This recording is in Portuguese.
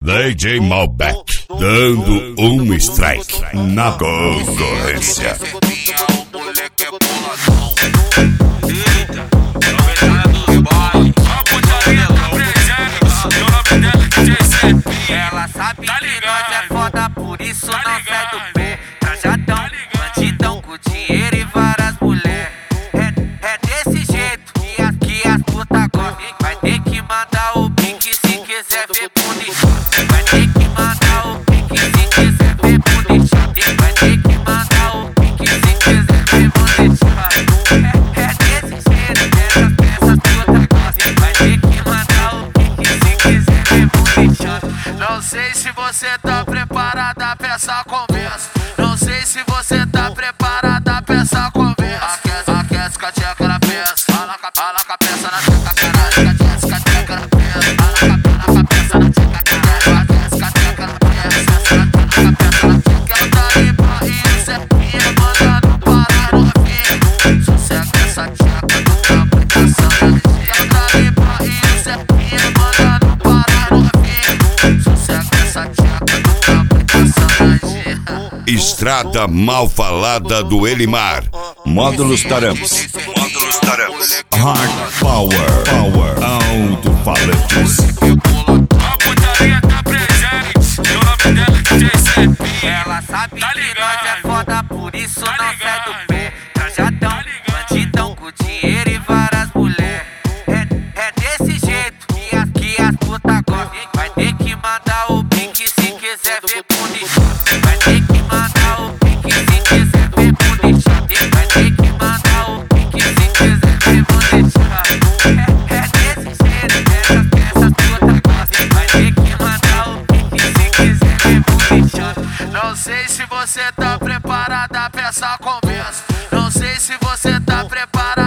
DJ Malbec, dando um strike na concorrência. Ela sabe que nós é foda, por isso não sai do pé. Trajadão, bandidão com dinheiro e várias mulheres. É desse jeito que as putas gostam. Vai ter que mandar o pique se quiser ver bonitinho. Vai ter que mandar o pique se quiser ver bonitinho. Vai ter que mandar o pique se quiser ver bonitinho. É desse jeito que essas putas gostam. Vai ter que mandar o pique se quiser ver bonitinho. Não sei se você tá preparada pra essa conversa. Não sei se você tá preparada pra essa conversa. Aquece com a tcheca na peça. Fala com a peça na tcheca, caralho. Aquece com a tcheca na peça. Fala com a peça na tcheca, caralho. Aquece com a tcheca na peça. Fala com a peça na tcheca. Ela tá limpa e o Zefinha mandando parar no refém. Sossega essa tcheca do campo e caçando a energia. Ela tá limpa e o Zefinha mandando parar no refém. Sossega essa tcheca do campo e caçando a energia. Estrada mal falada do Elimar. Módulos Tarampes. Hard Power. Alto-falantes. A putaria tá presente, e o nome dela é DJ. Ela sabe que nós é foda, por isso não sai do pé. Trajadão, bandidão com dinheiro e várias mulheres. É desse jeito que as putas gostam. Vai ter que mandar o pique se quiser ver bonitinho. Vai ter que mandar o pique se quiser ver bonitinho. Vai ter que mandar o pique se quiser ver bonitinho. É desse jeito que essas putas gostam. Vai ter que mandar o pique se quiser ver bonitinho. Não sei se você tá preparada pra essa conversa. Não sei se você tá preparada